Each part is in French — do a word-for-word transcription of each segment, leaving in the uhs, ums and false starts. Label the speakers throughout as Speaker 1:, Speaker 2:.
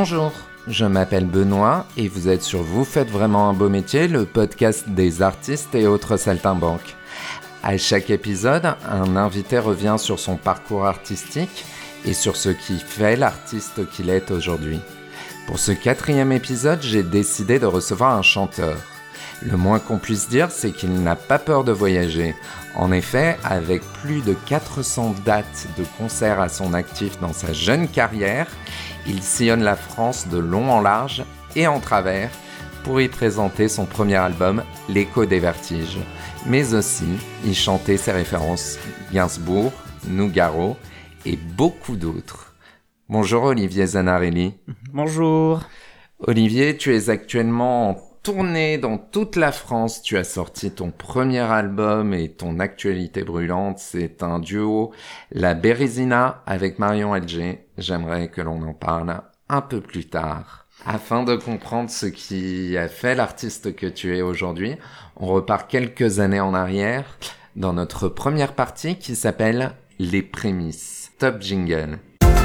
Speaker 1: Bonjour, je m'appelle Benoît et vous êtes sur Vous faites vraiment un beau métier, le podcast des artistes et autres saltimbanques. À chaque épisode, un invité revient sur son parcours artistique et sur ce qui fait l'artiste qu'il est aujourd'hui. Pour ce quatrième épisode, j'ai décidé de recevoir un chanteur. Le moins qu'on puisse dire, c'est qu'il n'a pas peur de voyager. En effet, avec plus de quatre cents dates de concerts à son actif dans sa jeune carrière, il sillonne la France de long en large et en travers pour y présenter son premier album, L'écho des vertiges. Mais aussi, y chanter ses références Gainsbourg, Nougaro et beaucoup d'autres. Bonjour Olivier Zanarelli.
Speaker 2: Bonjour.
Speaker 1: Olivier, tu es actuellement en tournée dans toute la France. Tu as sorti ton premier album et ton actualité brûlante, c'est un duo, La Bérésina avec Marion Elgé. J'aimerais que l'on en parle un peu plus tard. Afin de comprendre ce qui a fait l'artiste que tu es aujourd'hui, on repart quelques années en arrière dans notre première partie qui s'appelle Les prémices. Top jingle.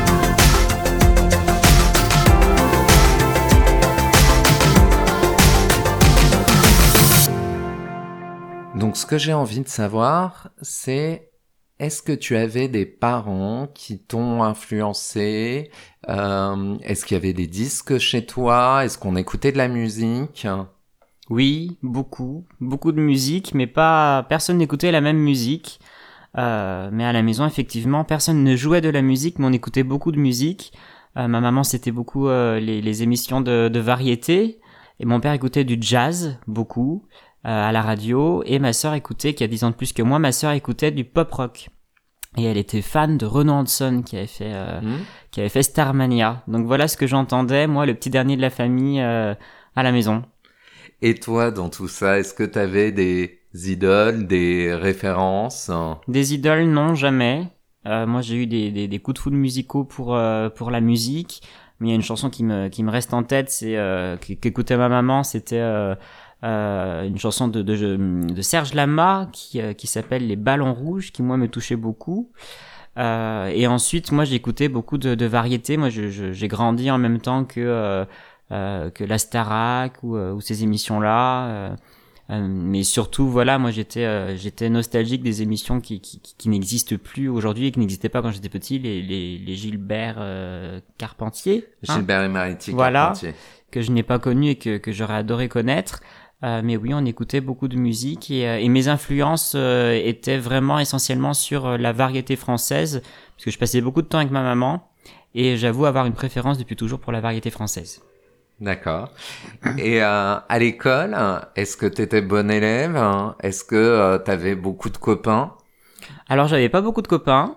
Speaker 1: Donc ce que j'ai envie de savoir, c'est est-ce que tu avais des parents qui t'ont influencé? euh, Est-ce qu'il y avait des disques chez toi? Est-ce qu'on écoutait de la musique?
Speaker 2: Oui, beaucoup, beaucoup de musique, mais pas personne n'écoutait la même musique. Euh, mais à la maison, effectivement, personne ne jouait de la musique, mais on écoutait beaucoup de musique. Euh, ma maman, c'était beaucoup euh, les, les émissions de, de variété, et mon père écoutait du jazz, beaucoup. Euh, à la radio, et ma sœur écoutait, qui a dix ans de plus que moi, ma sœur écoutait du pop rock. Et elle était fan de Renaud Hanson, qui avait fait, euh, mmh. qui avait fait Starmania. Donc voilà ce que j'entendais, moi, le petit dernier de la famille, euh, à la maison.
Speaker 1: Et toi, dans tout ça, est-ce que t'avais des idoles, des références?
Speaker 2: Des idoles, non, jamais. Euh, moi, j'ai eu des, des, des coups de foudre musicaux pour, euh, pour la musique. Mais il y a une chanson qui me, qui me reste en tête, c'est, euh, qu'écoutait ma maman, c'était, euh, Euh, une chanson de, de, de Serge Lama qui, euh, qui s'appelle Les Ballons Rouges, qui moi me touchait beaucoup. Euh, et ensuite, moi j'écoutais beaucoup de, de variétés. Moi je, je, j'ai grandi en même temps que, euh, euh, que la Starac ou, euh, ou ces émissions-là. Euh, euh, mais surtout, voilà, moi j'étais, euh, j'étais nostalgique des émissions qui, qui, qui n'existent plus aujourd'hui et qui n'existaient pas quand j'étais petit, les, les, les Gilbert euh, Carpentier.
Speaker 1: Gilbert hein et Mariette
Speaker 2: voilà,
Speaker 1: Carpentier.
Speaker 2: Que je n'ai pas connu et que, que j'aurais adoré connaître. Euh, mais oui, on écoutait beaucoup de musique et, euh, et mes influences euh, étaient vraiment essentiellement sur euh, la variété française, parce que je passais beaucoup de temps avec ma maman et j'avoue avoir une préférence depuis toujours pour la variété française.
Speaker 1: D'accord. Et euh, à l'école, est-ce que t'étais bon élève? Est-ce que euh, t'avais beaucoup de copains?
Speaker 2: Alors, j'avais pas beaucoup de copains.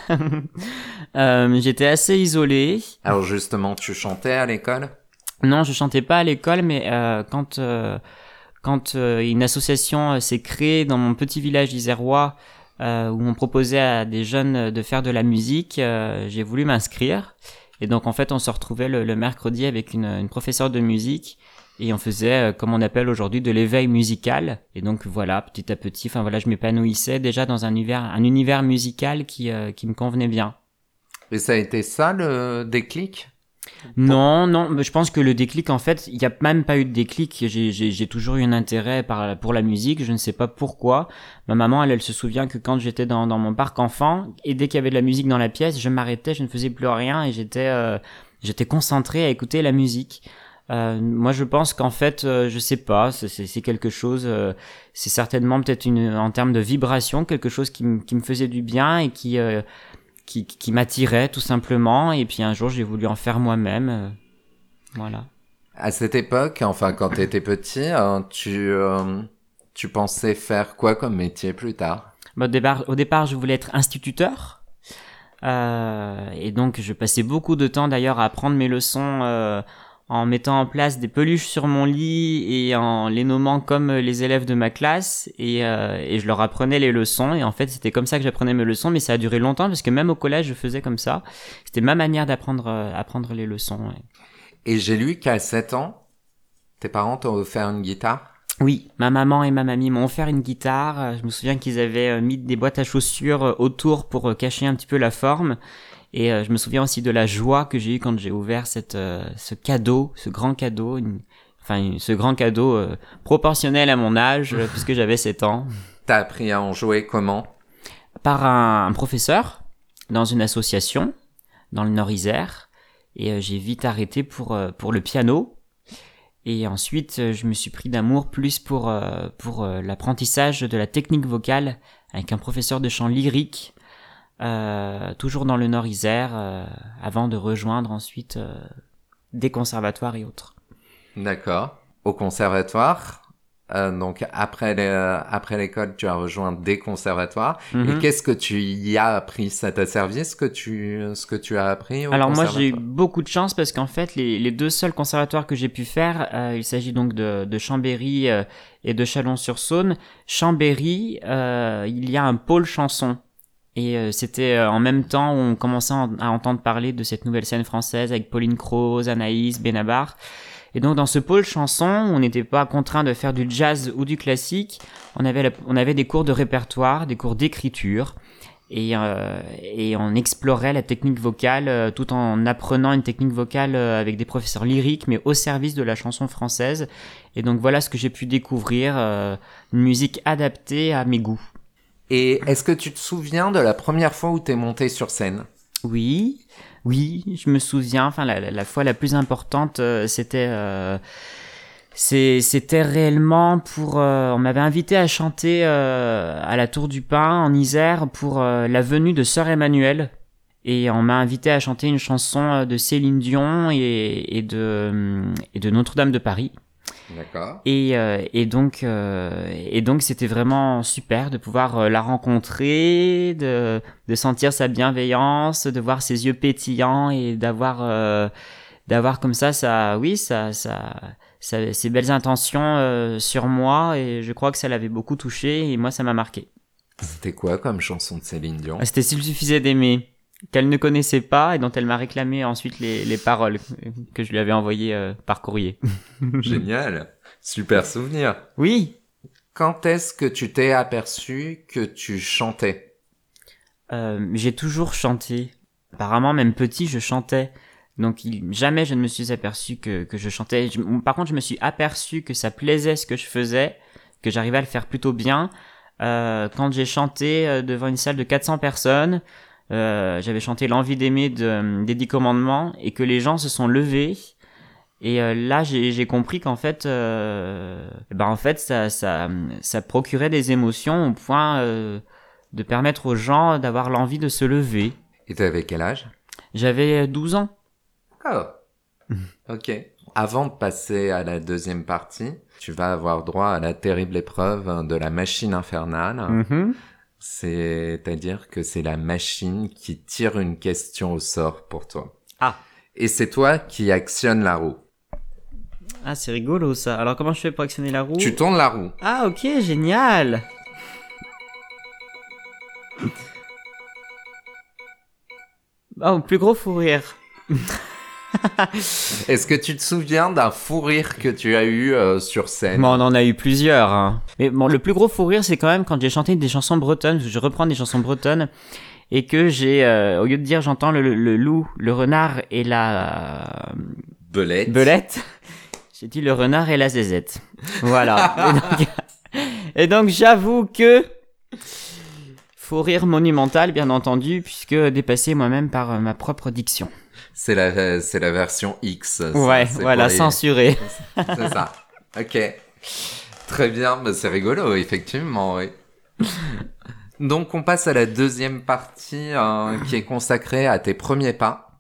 Speaker 2: euh, j'étais assez isolé.
Speaker 1: Alors justement, tu chantais à l'école?
Speaker 2: Non, je chantais pas à l'école, mais euh, quand... Euh, Quand euh, une association euh, s'est créée dans mon petit village d'Isérois euh, où on proposait à des jeunes de faire de la musique, euh, j'ai voulu m'inscrire. Et donc en fait on se retrouvait le, le mercredi avec une, une professeure de musique et on faisait euh, comme on appelle aujourd'hui de l'éveil musical. Et donc voilà, petit à petit, enfin voilà, je m'épanouissais déjà dans un univers, un univers musical qui, euh, qui me convenait bien.
Speaker 1: Et ça a été ça le déclic ?
Speaker 2: Non, non, mais je pense que le déclic, en fait, il n'y a même pas eu de déclic. J'ai, j'ai, j'ai toujours eu un intérêt par, pour la musique, je ne sais pas pourquoi. Ma maman, elle, elle se souvient que quand j'étais dans, dans mon parc enfant, et dès qu'il y avait de la musique dans la pièce, je m'arrêtais, je ne faisais plus rien, et j'étais, euh, j'étais concentré à écouter la musique. Euh, moi, je pense qu'en fait, euh, je sais pas, c'est, c'est, c'est quelque chose, euh, c'est certainement peut-être une, en termes de vibration, quelque chose qui, m- qui me faisait du bien et qui... Euh, Qui, qui m'attirait tout simplement, et puis un jour j'ai voulu en faire moi-même, euh, voilà.
Speaker 1: À cette époque, enfin quand tu étais petit, euh, tu, euh, tu pensais faire quoi comme métier plus tard ?
Speaker 2: Bah, au, départ, au départ je voulais être instituteur, euh, et donc je passais beaucoup de temps d'ailleurs à apprendre mes leçons euh, en mettant en place des peluches sur mon lit et en les nommant comme les élèves de ma classe, et, euh, et je leur apprenais les leçons, et en fait c'était comme ça que j'apprenais mes leçons, mais ça a duré longtemps parce que même au collège je faisais comme ça, c'était ma manière d'apprendre euh, apprendre les leçons. Ouais.
Speaker 1: Et j'ai lu qu'à sept ans, tes parents t'ont offert une guitare ?
Speaker 2: Oui, ma maman et ma mamie m'ont offert une guitare. Je me souviens qu'ils avaient mis des boîtes à chaussures autour pour cacher un petit peu la forme. Et je me souviens aussi de la joie que j'ai eue quand j'ai ouvert cette, ce cadeau, ce grand cadeau, une, enfin ce grand cadeau euh, proportionnel à mon âge, puisque j'avais sept ans.
Speaker 1: T'as appris à en jouer comment ?
Speaker 2: Par un, un professeur, dans une association, dans le Nord-Isère. Et euh, j'ai vite arrêté pour, euh, pour le piano. Et ensuite, euh, je me suis pris d'amour plus pour, euh, pour euh, l'apprentissage de la technique vocale avec un professeur de chant lyrique, euh, toujours dans le Nord-Isère, euh, avant de rejoindre ensuite euh, des conservatoires et autres.
Speaker 1: D'accord. Au conservatoire, euh, donc après, les, euh, après l'école, tu as rejoint des conservatoires. Mm-hmm. Et qu'est-ce que tu y as appris ? Ça t'a servi ce que tu, ce que tu as appris au
Speaker 2: Alors moi,
Speaker 1: conservatoire ?
Speaker 2: j'ai eu beaucoup de chance parce qu'en fait, les, les deux seuls conservatoires que j'ai pu faire, euh, il s'agit donc de, de Chambéry euh, et de Chalon-sur-Saône. Chambéry, euh, il y a un pôle chanson. Et euh, c'était euh, en même temps où on commençait à entendre parler de cette nouvelle scène française avec Pauline Croze, Anaïs, Benabar. Et donc dans ce pôle chanson, on n'était pas contraint de faire du jazz ou du classique. On avait, la, on avait des cours de répertoire, des cours d'écriture, et, euh, et on explorait la technique vocale euh, tout en apprenant une technique vocale euh, avec des professeurs lyriques, mais au service de la chanson française. Et donc voilà ce que j'ai pu découvrir, euh, une musique adaptée à mes goûts.
Speaker 1: Et est-ce que tu te souviens de la première fois où t'es monté sur scène ?
Speaker 2: Oui. Oui, je me souviens, enfin la, la, la fois la plus importante, euh, c'était euh, c'est, c'était réellement pour... Euh, on m'avait invité à chanter euh, à la Tour du Pin, en Isère, pour euh, la venue de Sœur Emmanuelle. Et on m'a invité à chanter une chanson de Céline Dion et, et, de, et de Notre-Dame de Paris.
Speaker 1: D'accord.
Speaker 2: Et, euh, et, donc, euh, et donc, c'était vraiment super de pouvoir euh, la rencontrer, de, de sentir sa bienveillance, de voir ses yeux pétillants et d'avoir, euh, d'avoir comme ça, ça, oui, ça, ça, ça, ses belles intentions euh, sur moi. Et je crois que ça l'avait beaucoup touché et moi, ça m'a marqué.
Speaker 1: C'était quoi comme chanson de Céline Dion ?
Speaker 2: C'était S'il suffisait d'aimer, qu'elle ne connaissait pas et dont elle m'a réclamé ensuite les, les paroles que je lui avais envoyées euh, par courrier.
Speaker 1: Génial, super souvenir.
Speaker 2: Oui.
Speaker 1: Quand est-ce que tu t'es aperçu que tu chantais ?
Speaker 2: euh, J'ai toujours chanté. Apparemment, même petit, je chantais. Donc il, jamais je ne me suis aperçu que, que je chantais. Je, par contre, je me suis aperçu que ça plaisait ce que je faisais, que j'arrivais à le faire plutôt bien. Euh, quand j'ai chanté euh, devant une salle de quatre cents personnes, Euh, j'avais chanté L'envie d'aimer de, des Dix Commandements et que les gens se sont levés et euh, là j'ai, j'ai compris qu'en fait euh, ben en fait ça, ça, ça procurait des émotions au point euh, de permettre aux gens d'avoir l'envie de se lever.
Speaker 1: Et t'avais quel âge ?
Speaker 2: J'avais douze ans.
Speaker 1: Oh, ok. Avant de passer à la deuxième partie, tu vas avoir droit à la terrible épreuve de la machine infernale.
Speaker 2: Mm-hmm.
Speaker 1: C'est-à-dire que c'est la machine qui tire une question au sort pour toi.
Speaker 2: Ah.
Speaker 1: Et c'est toi qui actionne la roue.
Speaker 2: Ah, c'est rigolo ça. Alors comment je fais pour actionner la roue ?
Speaker 1: Tu tournes la roue.
Speaker 2: Ah, ok, génial. Oh, plus gros fou rire.
Speaker 1: Est-ce que tu te souviens d'un fou rire que tu as eu euh, sur scène ?
Speaker 2: Bon, on en a eu plusieurs. Hein. Mais bon, le plus gros fou rire, c'est quand même quand j'ai chanté des chansons bretonnes. Je reprends des chansons bretonnes et que j'ai, euh, au lieu de dire j'entends le, le, le loup, le renard et la euh,
Speaker 1: belette.
Speaker 2: belette, j'ai dit le renard et la zézette. Voilà. et, donc, et donc j'avoue que fou rire monumental, bien entendu, puisque dépassé moi-même par euh, ma propre diction.
Speaker 1: C'est la, c'est la version X. Ça,
Speaker 2: ouais,
Speaker 1: c'est
Speaker 2: voilà,
Speaker 1: les...
Speaker 2: censuré.
Speaker 1: C'est ça. Ok. Très bien, mais c'est rigolo, effectivement, oui. Donc, on passe à la deuxième partie euh, qui est consacrée à tes premiers pas.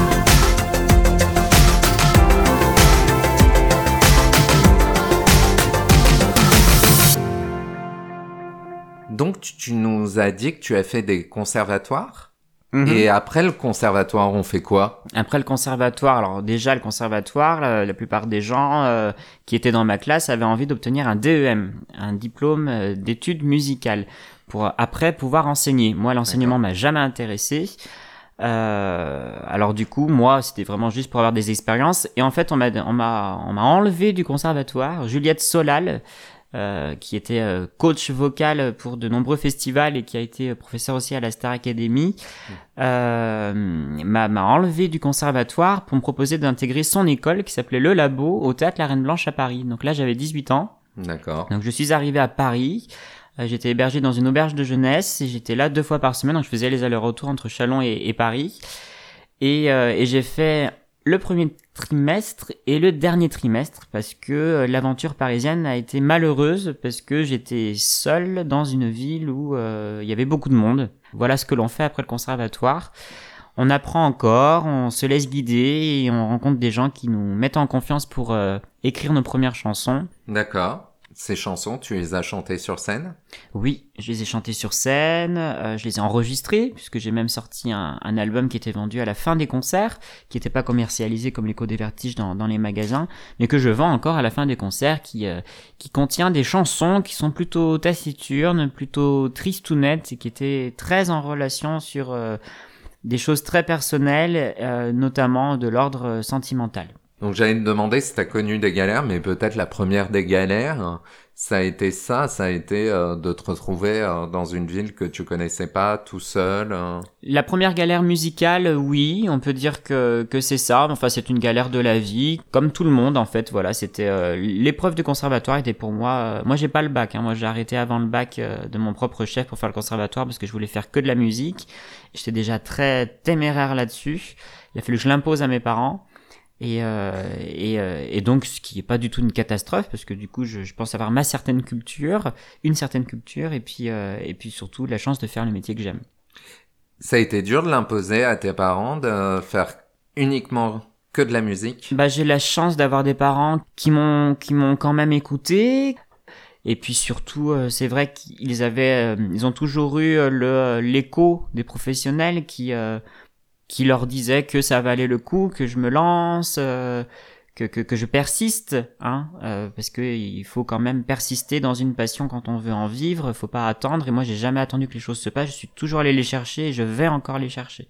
Speaker 1: Donc, tu, tu nous as dit que tu as fait des conservatoires. Mmh. Et après le conservatoire, on fait quoi ?
Speaker 2: Après le conservatoire, alors déjà le conservatoire, la, la plupart des gens euh, qui étaient dans ma classe avaient envie d'obtenir un D E M, un diplôme euh, d'études musicales, pour après pouvoir enseigner. Moi, l'enseignement D'accord. m'a jamais intéressé. Euh, alors du coup, moi, c'était vraiment juste pour avoir des expériences. Et en fait, on m'a, on m'a, on m'a enlevé du conservatoire. Juliette Solal, euh, qui était euh, coach vocal pour de nombreux festivals et qui a été professeur aussi à la Star Academy, euh, m'a, m'a enlevé du conservatoire pour me proposer d'intégrer son école qui s'appelait Le Labo au Théâtre La Reine Blanche à Paris. Donc là, j'avais dix-huit ans.
Speaker 1: D'accord.
Speaker 2: Donc je suis arrivé à Paris. J'étais hébergé dans une auberge de jeunesse et j'étais là deux fois par semaine, donc je faisais les allers-retours entre Châlons et, et Paris. Et, euh, et j'ai fait le premier trimestre et le dernier trimestre parce que l'aventure parisienne a été malheureuse parce que j'étais seul dans une ville où euh, il y avait beaucoup de monde. Voilà ce que l'on fait après le conservatoire. On apprend encore, on se laisse guider et on rencontre des gens qui nous mettent en confiance pour euh, écrire nos premières chansons.
Speaker 1: D'accord. Ces chansons, tu les as chantées sur scène ?
Speaker 2: Oui, je les ai chantées sur scène, euh, je les ai enregistrées, puisque j'ai même sorti un, un album qui était vendu à la fin des concerts, qui n'était pas commercialisé comme l'Écho des Vertiges dans, dans les magasins, mais que je vends encore à la fin des concerts, qui, euh, qui contient des chansons qui sont plutôt taciturnes, plutôt tristounettes, et qui étaient très en relation sur euh, des choses très personnelles, euh, notamment de l'ordre sentimental.
Speaker 1: Donc j'allais te demander si tu as connu des galères, mais peut-être la première des galères, ça a été ça, ça a été euh, de te retrouver euh, dans une ville que tu connaissais pas, tout seul. Euh...
Speaker 2: La première galère musicale, oui, on peut dire que que c'est ça. Enfin, c'est une galère de la vie, comme tout le monde en fait. Voilà, c'était euh, l'épreuve du conservatoire était pour moi. Euh, moi, j'ai pas le bac. Hein, moi, j'ai arrêté avant le bac euh, de mon propre chef pour faire le conservatoire parce que je voulais faire que de la musique. J'étais déjà très téméraire là-dessus. Il a fallu que je l'impose à mes parents. Et, euh, et, euh, et donc, ce qui est pas du tout une catastrophe, parce que du coup, je, je pense avoir ma certaine culture, une certaine culture, et puis, euh, et puis surtout la chance de faire le métier que j'aime.
Speaker 1: Ça a été dur de l'imposer à tes parents de faire uniquement que de la musique ?
Speaker 2: Bah, j'ai la chance d'avoir des parents qui m'ont, qui m'ont quand même écouté. Et puis surtout, euh, c'est vrai qu'ils avaient, euh, ils ont toujours eu le, l'écho des professionnels qui, euh, qui leur disait que ça valait le coup, que je me lance, euh, que, que, que je persiste, hein, euh, parce que il faut quand même persister dans une passion quand on veut en vivre, faut pas attendre, et moi j'ai jamais attendu que les choses se passent, je suis toujours allé les chercher, et je vais encore les chercher.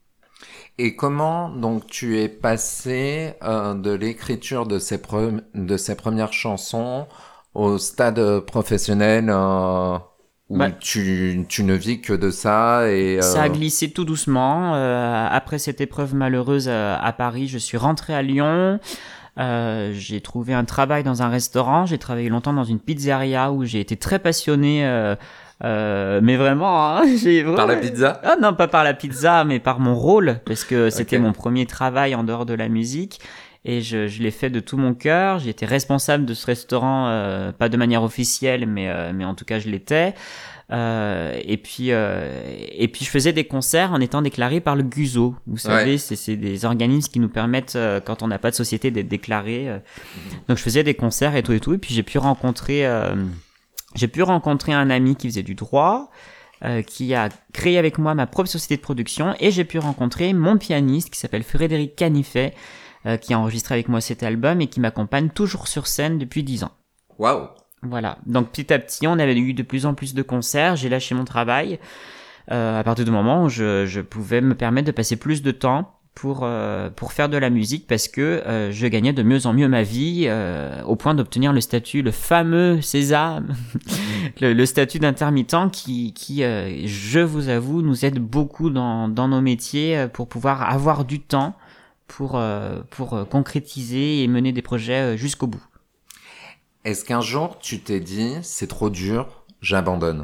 Speaker 1: Et comment, donc, tu es passé euh, de l'écriture de ces, pre- de ces premières chansons au stade professionnel euh... où bah, tu, tu ne vis que de ça et euh...
Speaker 2: ça a glissé tout doucement. Euh, après cette épreuve malheureuse à, à Paris, je suis rentré à Lyon. Euh, j'ai trouvé un travail dans un restaurant. J'ai travaillé longtemps dans une pizzeria où j'ai été très passionné. Euh, euh, mais vraiment, hein, j'ai
Speaker 1: par la pizza ?
Speaker 2: Ah non, pas par la pizza, mais par mon rôle, parce que c'était
Speaker 1: okay.
Speaker 2: mon premier travail en dehors de la musique. Et je, je l'ai fait de tout mon cœur. J'ai été responsable de ce restaurant, euh, pas de manière officielle, mais, euh, mais en tout cas, je l'étais. Euh, et puis, euh, et puis, je faisais des concerts en étant déclaré par le G U S O. Vous savez,
Speaker 1: ouais.
Speaker 2: c'est, c'est des organismes qui nous permettent, euh, quand on n'a pas de société, d'être déclaré. Euh. Mmh. Donc, je faisais des concerts et tout et tout. Et puis, j'ai pu rencontrer, euh, j'ai pu rencontrer un ami qui faisait du droit. Euh, qui a créé avec moi ma propre société de production. Et j'ai pu rencontrer mon pianiste qui s'appelle Frédéric Canifet, Euh, qui a enregistré avec moi cet album et qui m'accompagne toujours sur scène depuis dix ans.
Speaker 1: Waouh!
Speaker 2: Voilà. Donc petit à petit, on avait eu de plus en plus de concerts. J'ai lâché mon travail euh, à partir du moment où je, je pouvais me permettre de passer plus de temps pour euh, pour faire de la musique parce que euh, je gagnais de mieux en mieux ma vie euh, au point d'obtenir le statut, le fameux sésame, le, le statut d'intermittent qui qui euh, je vous avoue nous aide beaucoup dans dans nos métiers pour pouvoir avoir du temps pour euh, pour euh, concrétiser et mener des projets euh, jusqu'au bout.
Speaker 1: Est-ce qu'un jour tu t'es dit c'est trop dur, j'abandonne?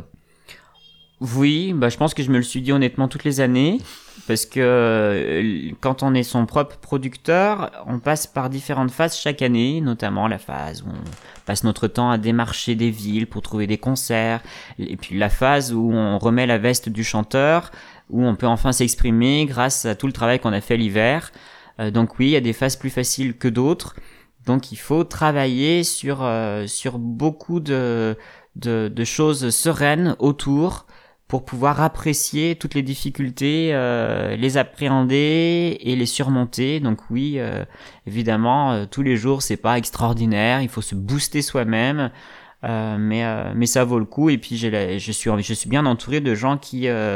Speaker 2: Oui, bah je pense que je me le suis dit honnêtement toutes les années parce que euh, quand on est son propre producteur, on passe par différentes phases chaque année, notamment la phase où on passe notre temps à démarcher des villes pour trouver des concerts et puis la phase où on remet la veste du chanteur, où on peut enfin s'exprimer grâce à tout le travail qu'on a fait l'hiver. Euh, donc oui, il y a des phases plus faciles que d'autres. Donc il faut travailler sur euh, sur beaucoup de, de de choses sereines autour pour pouvoir apprécier toutes les difficultés, euh, les appréhender et les surmonter. Donc oui, euh, évidemment, euh, tous les jours c'est pas extraordinaire, il faut se booster soi-même, euh, mais euh, mais ça vaut le coup. Et puis j'ai la, je suis je suis bien entouré de gens qui euh,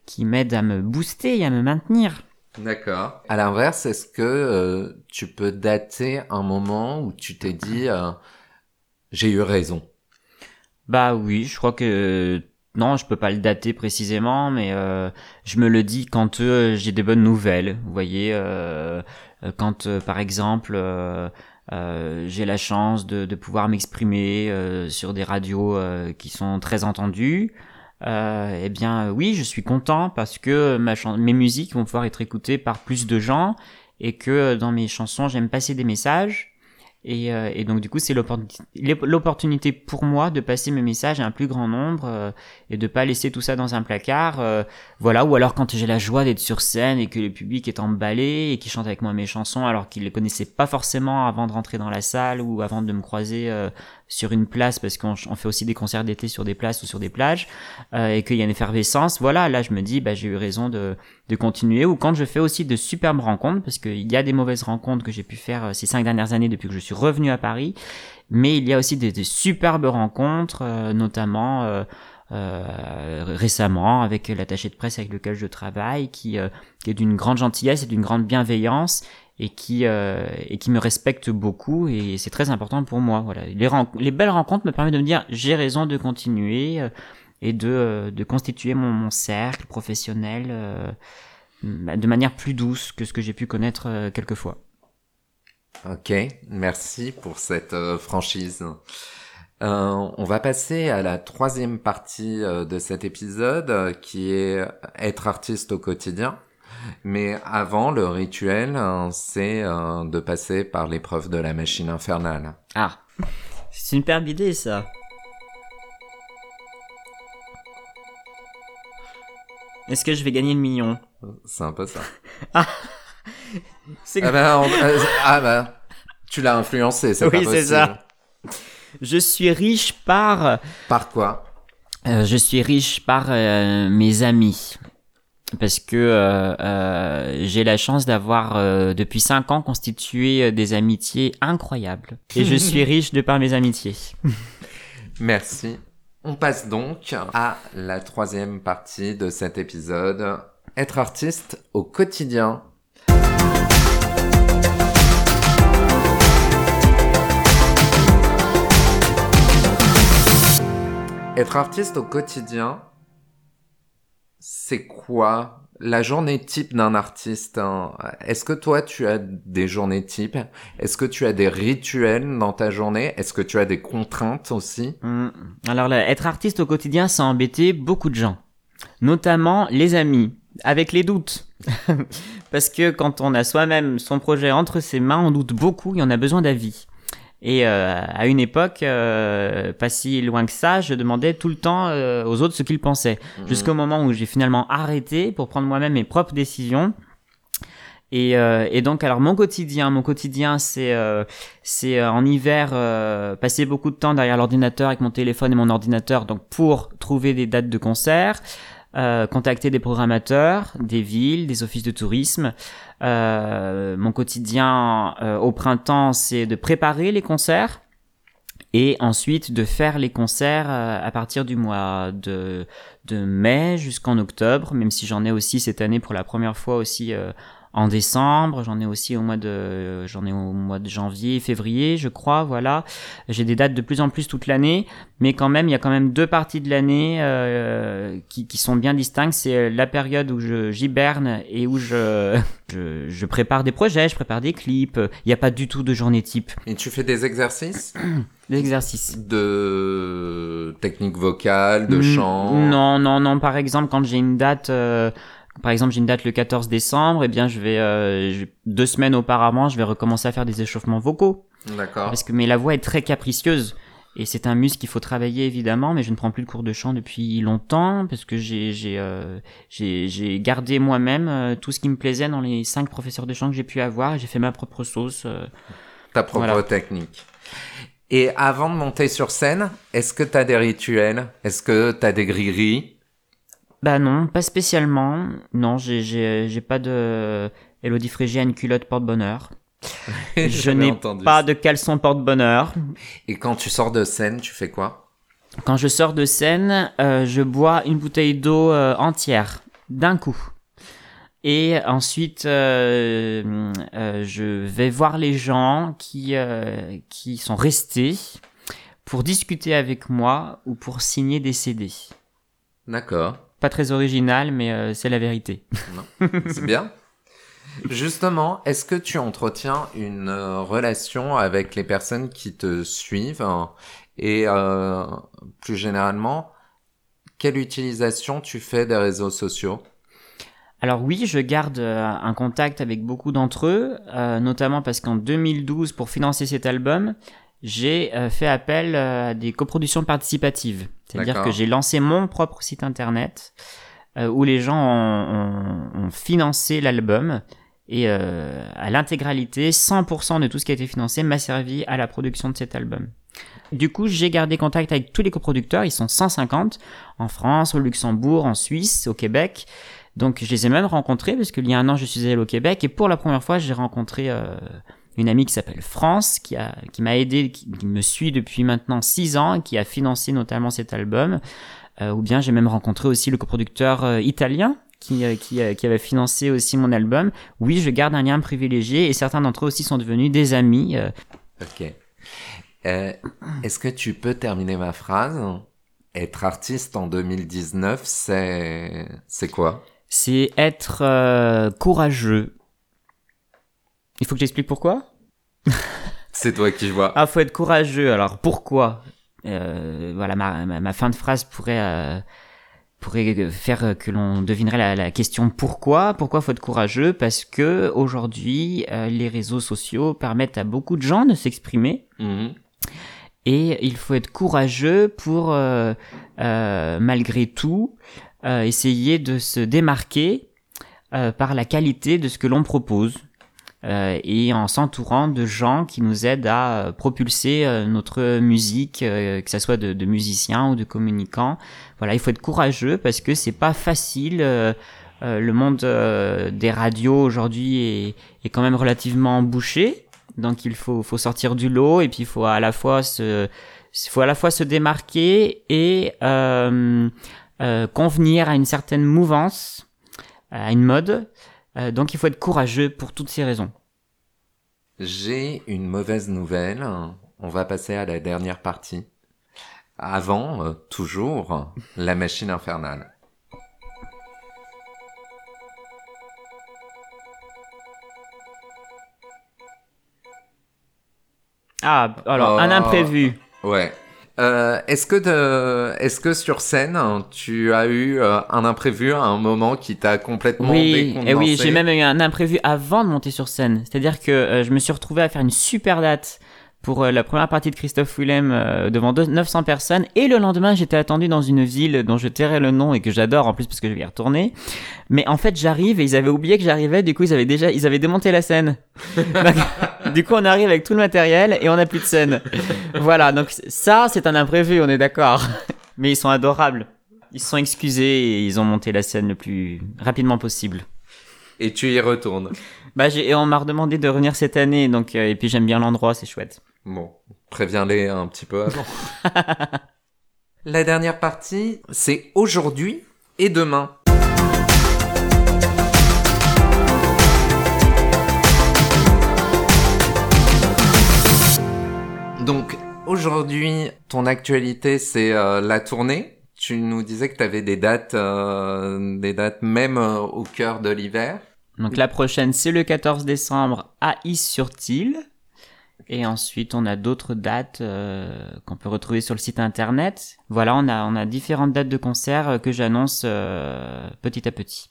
Speaker 2: qui m'aide à me booster et à me maintenir.
Speaker 1: D'accord. À l'inverse, est-ce que euh, tu peux dater un moment où tu t'es dit euh, j'ai eu raison?
Speaker 2: Bah oui, je crois que non, je peux pas le dater précisément, mais euh, je me le dis quand euh, j'ai des bonnes nouvelles. Vous voyez, euh, quand euh, par exemple euh, euh, j'ai la chance de, de pouvoir m'exprimer euh, sur des radios euh, qui sont très entendues. Euh, eh bien oui, je suis content parce que ma chan- mes musiques vont pouvoir être écoutées par plus de gens et que dans mes chansons j'aime passer des messages. Et, euh, et donc du coup c'est l'opportunité, l'opportunité pour moi de passer mes messages à un plus grand nombre euh, et de pas laisser tout ça dans un placard, euh, voilà. Ou alors quand j'ai la joie d'être sur scène et que le public est emballé et qui chante avec moi mes chansons alors qu'il les connaissait pas forcément avant de rentrer dans la salle ou avant de me croiser euh, sur une place, parce qu'on on fait aussi des concerts d'été sur des places ou sur des plages, euh, et qu'il y a une effervescence, voilà, là je me dis bah j'ai eu raison de de continuer. Ou quand je fais aussi de superbes rencontres, parce qu'il y a des mauvaises rencontres que j'ai pu faire euh, ces cinq dernières années depuis que je suis revenu à Paris, mais il y a aussi des, des superbes rencontres, euh, notamment euh, euh, récemment avec l'attaché de presse avec lequel je travaille, qui, euh, qui est d'une grande gentillesse et d'une grande bienveillance, et qui euh, et qui me respecte beaucoup, et c'est très important pour moi. Voilà, les, ren- les belles rencontres me permettent de me dire j'ai raison de continuer euh, et de euh, de constituer mon, mon cercle professionnel euh, de manière plus douce que ce que j'ai pu connaître euh, quelquefois.
Speaker 1: Ok, merci pour cette euh, franchise. Euh, on va passer à la troisième partie euh, de cet épisode, euh, qui est être artiste au quotidien. Mais avant, le rituel, euh, c'est euh, de passer par l'épreuve de la machine infernale.
Speaker 2: Ah, c'est une superbe idée ça. Est-ce que je vais gagner le million?
Speaker 1: C'est un peu ça.
Speaker 2: Ah, c'est
Speaker 1: Ah bah, on- euh, ah bah, tu l'as influencé, c'est
Speaker 2: oui,
Speaker 1: pas possible.
Speaker 2: c'est ça. Je suis riche par...
Speaker 1: Par quoi?
Speaker 2: Euh, je suis riche par euh, mes amis. Parce que euh, euh, j'ai la chance d'avoir, euh, depuis cinq ans, constitué des amitiés incroyables. Et je suis riche de par mes amitiés.
Speaker 1: Merci. On passe donc à la troisième partie de cet épisode. Être artiste au quotidien. Être artiste au quotidien, c'est quoi la journée type d'un artiste, hein? Est-ce que toi, tu as des journées types? Est-ce que tu as des rituels dans ta journée? Est-ce que tu as des contraintes aussi?
Speaker 2: Hum. Alors, là, être artiste au quotidien, ça a embêté beaucoup de gens. Notamment les amis, avec les doutes. Parce que quand on a soi-même son projet entre ses mains, on doute beaucoup et on a besoin d'avis. Et euh, à une époque, euh, pas si loin que ça, je demandais tout le temps euh, aux autres ce qu'ils pensaient. Mmh. Jusqu'au moment où j'ai finalement arrêté pour prendre moi-même mes propres décisions. Et, euh, et donc, alors mon quotidien, mon quotidien, c'est euh, c'est euh, en hiver euh, passer beaucoup de temps derrière l'ordinateur avec mon téléphone et mon ordinateur, donc pour trouver des dates de concert. Euh, contacter des programmateurs, des villes, des offices de tourisme. Euh, mon quotidien euh, au printemps, c'est de préparer les concerts et ensuite de faire les concerts euh, à partir du mois de, de mai jusqu'en octobre, même si j'en ai aussi cette année pour la première fois aussi euh, en décembre, j'en ai aussi au mois de j'en ai au mois de janvier, février, je crois, voilà. J'ai des dates de plus en plus toute l'année, mais quand même, il y a quand même deux parties de l'année euh, qui qui sont bien distinctes, c'est la période où je j'hiberne et où je je je prépare des projets, je prépare des clips, il n'y a pas du tout de journée type.
Speaker 1: Et tu fais des exercices?
Speaker 2: Des exercices
Speaker 1: de technique vocale, de
Speaker 2: mmh,
Speaker 1: chant?
Speaker 2: Non, non, non, par exemple, quand j'ai une date euh, Par exemple, j'ai une date le quatorze décembre, et eh bien je vais euh, je, deux semaines auparavant, je vais recommencer à faire des échauffements vocaux.
Speaker 1: D'accord.
Speaker 2: Parce que mais la voix est très capricieuse et c'est un muscle qu'il faut travailler évidemment, mais je ne prends plus de cours de chant depuis longtemps parce que j'ai j'ai euh, j'ai j'ai gardé moi-même euh, tout ce qui me plaisait dans les cinq professeurs de chant que j'ai pu avoir, et j'ai fait ma propre sauce. Euh,
Speaker 1: Ta propre voilà. technique. Et avant de monter sur scène, est-ce que tu as des rituels? Est-ce que tu as des grilleries?
Speaker 2: Bah non, pas spécialement. Non, j'ai j'ai j'ai pas de Élodie Frégé a une culotte porte-bonheur. Je n'ai pas de caleçon porte-bonheur.
Speaker 1: Et quand tu sors de scène, tu fais quoi?
Speaker 2: Quand je sors de scène, euh, je bois une bouteille d'eau euh, entière. d'un coup. Et ensuite, euh, euh, je vais voir les gens qui, euh, qui sont restés pour discuter avec moi ou pour signer des C D.
Speaker 1: D'accord.
Speaker 2: Pas très original, mais euh, c'est la vérité.
Speaker 1: Non, c'est bien. Justement, est-ce que tu entretiens une euh, relation avec les personnes qui te suivent hein, et euh, plus généralement, quelle utilisation tu fais des réseaux sociaux ?
Speaker 2: Alors oui, je garde euh, un contact avec beaucoup d'entre eux, euh, notamment parce qu'en deux mille douze, pour financer cet album, j'ai euh, fait appel euh, à des coproductions participatives. C'est-à-dire
Speaker 1: D'accord.
Speaker 2: que j'ai lancé mon propre site internet euh, où les gens ont, ont, ont financé l'album et euh, à l'intégralité, cent pour cent de tout ce qui a été financé m'a servi à la production de cet album. Du coup, j'ai gardé contact avec tous les coproducteurs, ils sont cent cinquante en France, au Luxembourg, en Suisse, au Québec. Donc je les ai même rencontrés parce qu'il y a un an je suis allé au Québec et pour la première fois j'ai rencontré euh, une amie qui s'appelle France qui a qui m'a aidé, qui, qui me suit depuis maintenant six ans et qui a financé notamment cet album. Euh, ou bien j'ai même rencontré aussi le coproducteur euh, italien qui euh, qui, euh, qui avait financé aussi mon album. Oui, je garde un lien privilégié et certains d'entre eux aussi sont devenus des amis. Euh.
Speaker 1: Ok. Euh, est-ce que tu peux terminer ma phrase ? Être artiste en deux mille dix-neuf, c'est c'est quoi ?
Speaker 2: C'est être euh, courageux. Il faut que j'explique pourquoi ?
Speaker 1: C'est toi qui vois.
Speaker 2: Ah, faut être courageux. Alors pourquoi ? euh, Voilà, ma, ma, ma fin de phrase pourrait euh, pourrait faire que l'on devinerait la, la question pourquoi. Pourquoi faut être courageux ? Parce que aujourd'hui, euh, les réseaux sociaux permettent à beaucoup de gens de s'exprimer.
Speaker 1: Mmh.
Speaker 2: Et il faut être courageux pour, euh, euh, malgré tout, euh, essayer de se démarquer euh, par la qualité de ce que l'on propose euh, et en s'entourant de gens qui nous aident à euh, propulser euh, notre musique, euh, que ça soit de, de musiciens ou de communicants. Voilà, il faut être courageux parce que c'est pas facile. Euh, euh, le monde euh, des radios aujourd'hui est, est quand même relativement bouché. Donc il faut faut sortir du lot et puis il faut à la fois se il faut à la fois se démarquer et euh, euh, convenir à une certaine mouvance, à une mode. Euh, donc il faut être courageux pour toutes ces raisons.
Speaker 1: J'ai une mauvaise nouvelle. On va passer à la dernière partie. Avant, euh, toujours, la machine infernale.
Speaker 2: Ah, alors,
Speaker 1: Oh.
Speaker 2: un imprévu.
Speaker 1: Ouais. Euh, est-ce que de, est-ce que sur scène, tu as eu euh, un imprévu à un moment qui t'a complètement
Speaker 2: Oui,
Speaker 1: décontenancé ?
Speaker 2: et oui, j'ai même eu un imprévu avant de monter sur scène. C'est-à-dire que euh, je me suis retrouvé à faire une super date pour euh, la première partie de Christophe Willem euh, devant deux- neuf cents personnes. Et le lendemain, j'étais attendu dans une ville dont je tairai le nom et que j'adore en plus parce que je vais y retourner. Mais en fait, j'arrive et ils avaient oublié que j'arrivais. Du coup, ils avaient déjà, ils avaient démonté la scène. Donc, du coup, on arrive avec tout le matériel et on n'a plus de scène. Voilà. Donc ça, c'est un imprévu, on est d'accord. Mais ils sont adorables. Ils se sont excusés et ils ont monté la scène le plus rapidement possible.
Speaker 1: Et tu y retournes.
Speaker 2: Bah, j'ai, et on m'a redemandé de revenir cette année, donc, euh, et puis j'aime bien l'endroit, c'est chouette.
Speaker 1: Bon, préviens-les un petit peu avant. La dernière partie, c'est aujourd'hui et demain. Donc, aujourd'hui, ton actualité, c'est euh, la tournée. Tu nous disais que tu avais des dates, euh, des dates même euh, au cœur de l'hiver.
Speaker 2: Donc la prochaine, c'est le quatorze décembre à Is-sur-Tille. Et ensuite, on a d'autres dates euh, qu'on peut retrouver sur le site internet. Voilà, on a, on a différentes dates de concerts euh, que j'annonce euh, petit à petit.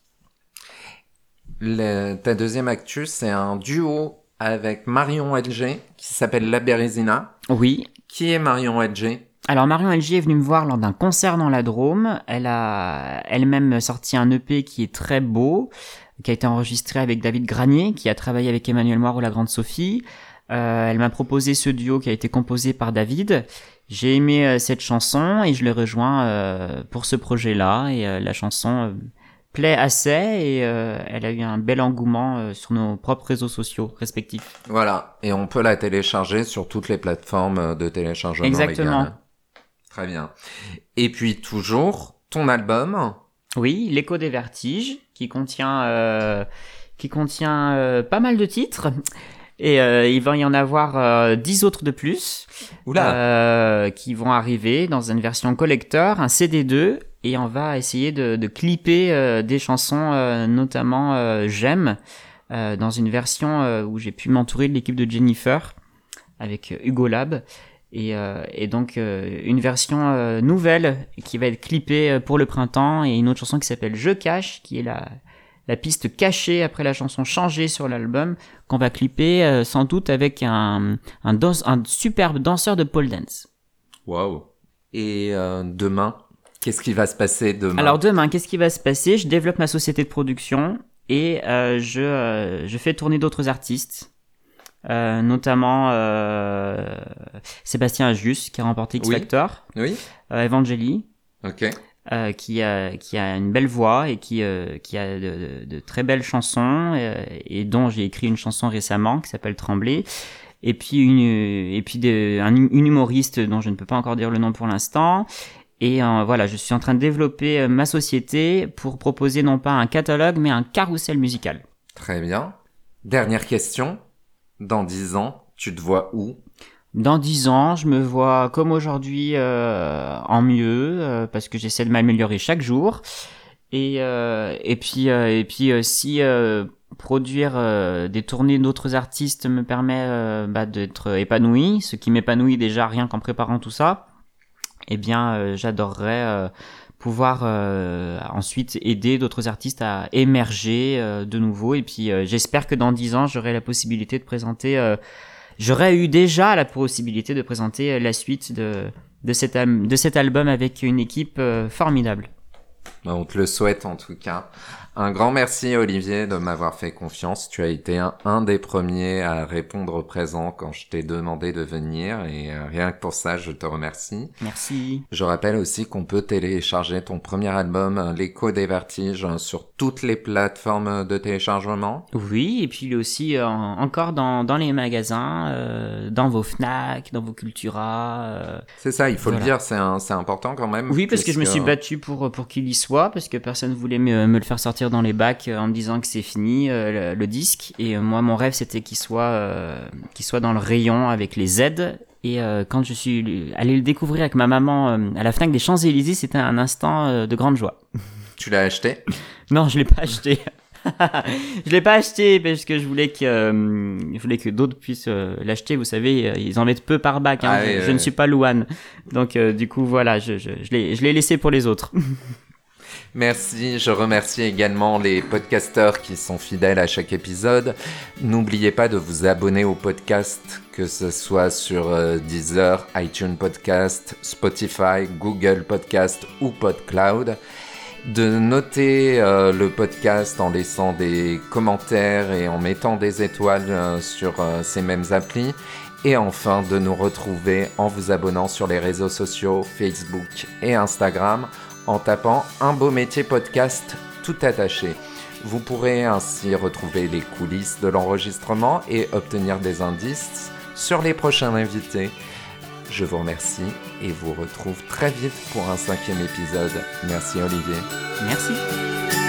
Speaker 1: Le, ta deuxième actu, c'est un duo avec Marion L G qui s'appelle La Bérésina.
Speaker 2: Oui.
Speaker 1: Qui est Marion L G ?
Speaker 2: Alors Marion L G est venue me voir lors d'un concert dans la Drôme. Elle a elle-même sorti un E P qui est très beau, qui a été enregistré avec David Granier, qui a travaillé avec Emmanuel Moir ou La Grande Sophie. Euh, elle m'a proposé ce duo qui a été composé par David. J'ai aimé euh, cette chanson et je l'ai rejoint euh, pour ce projet-là. Et euh, la chanson euh, plaît assez et euh, elle a eu un bel engouement euh, sur nos propres réseaux sociaux respectifs.
Speaker 1: Voilà, et on peut la télécharger sur toutes les plateformes de téléchargement
Speaker 2: Exactement.
Speaker 1: légal. Très bien. Et puis toujours, ton album.
Speaker 2: Oui, L'écho des vertiges, qui contient, euh, qui contient euh, pas mal de titres. Et euh, il va y en avoir euh, dix autres de plus.
Speaker 1: Oula.
Speaker 2: Euh, qui vont arriver dans une version collector, un C D deux. Et on va essayer de, de clipper euh, des chansons, euh, notamment euh, J'aime, euh, dans une version euh, où j'ai pu m'entourer de l'équipe de Jennifer, avec Hugo Lab. Et, euh, et donc euh, une version euh, nouvelle qui va être clippée pour le printemps, et une autre chanson qui s'appelle Je cache, qui est la, la piste cachée après la chanson changée sur l'album, qu'on va clipper euh, sans doute avec un, un, danse, un superbe danseur de pole dance.
Speaker 1: Waouh. Et euh, demain, qu'est-ce qui va se passer demain?
Speaker 2: Alors demain, qu'est-ce qui va se passer? Je développe ma société de production et euh, je, euh, je fais tourner d'autres artistes. Euh, notamment euh, Sébastien Ajus qui a remporté X Factor,
Speaker 1: oui. oui.
Speaker 2: euh, Evangeli,
Speaker 1: okay.
Speaker 2: euh, qui a qui a une belle voix et qui euh, qui a de, de, de très belles chansons, et, et dont j'ai écrit une chanson récemment qui s'appelle Trembler. Et puis une et puis de, un, une humoriste dont je ne peux pas encore dire le nom pour l'instant. Et euh, voilà, je suis en train de développer euh, ma société pour proposer non pas un catalogue mais un carrousel musical.
Speaker 1: Très bien. Dernière question. Dans dix ans, tu te vois où?
Speaker 2: Dans dix ans, je me vois comme aujourd'hui, euh, en mieux, euh, parce que j'essaie de m'améliorer chaque jour. Et, euh, et puis, euh, et puis euh, si euh, produire euh, des tournées d'autres artistes me permet euh, bah, d'être épanoui, ce qui m'épanouit déjà rien qu'en préparant tout ça, eh bien, euh, j'adorerais euh, pouvoir euh, ensuite aider d'autres artistes à émerger euh, de nouveau. Et puis euh, j'espère que dans dix ans, j'aurai la possibilité de présenter, euh, j'aurais eu déjà la possibilité de présenter la suite de, de, cet, al- de cet album avec une équipe euh, formidable.
Speaker 1: On te le souhaite en tout cas. Un grand merci Olivier de m'avoir fait confiance. Tu as été un, un des premiers à répondre présent quand je t'ai demandé de venir, et euh, rien que pour ça, je te remercie.
Speaker 2: Merci.
Speaker 1: Je rappelle aussi qu'on peut télécharger ton premier album, L'écho des vertiges, sur toutes les plateformes de téléchargement.
Speaker 2: Oui, et puis il est aussi euh, encore dans, dans les magasins, euh, dans vos Fnac, dans vos Cultura. Euh,
Speaker 1: c'est ça, il faut
Speaker 2: voilà.
Speaker 1: le dire, c'est, un, c'est important quand même.
Speaker 2: Oui, parce que je me suis battu pour, pour qu'il y soit, parce que personne voulait me, me le faire sortir dans les bacs en me disant que c'est fini, euh, le, le disque. Et euh, moi, mon rêve, c'était qu'il soit, euh, qu'il soit dans le rayon avec les Z. Et euh, quand je suis allé le découvrir avec ma maman euh, à la Fnac des Champs-Élysées, c'était un instant euh, de grande joie.
Speaker 1: Tu l'as acheté?
Speaker 2: Non, je l'ai pas acheté. Je l'ai pas acheté parce que je voulais que euh, je voulais que d'autres puissent euh, l'acheter. Vous savez, euh, ils en mettent peu par bac. Hein.
Speaker 1: Ah,
Speaker 2: je,
Speaker 1: oui,
Speaker 2: je
Speaker 1: oui.
Speaker 2: ne suis pas Louane, donc euh, du coup voilà, je, je, je l'ai je l'ai laissé pour les autres.
Speaker 1: Merci, je remercie également les podcasteurs qui sont fidèles à chaque épisode. N'oubliez pas de vous abonner au podcast, que ce soit sur euh, Deezer, iTunes Podcast, Spotify, Google Podcast ou PodCloud. De noter euh, le podcast en laissant des commentaires et en mettant des étoiles euh, sur euh, ces mêmes applis. Et enfin, de nous retrouver en vous abonnant sur les réseaux sociaux Facebook et Instagram en tapant Un Beau Métier Podcast tout attaché. Vous pourrez ainsi retrouver les coulisses de l'enregistrement et obtenir des indices sur les prochains invités. Je vous remercie et vous retrouve très vite pour un cinquième épisode. Merci Olivier.
Speaker 2: Merci.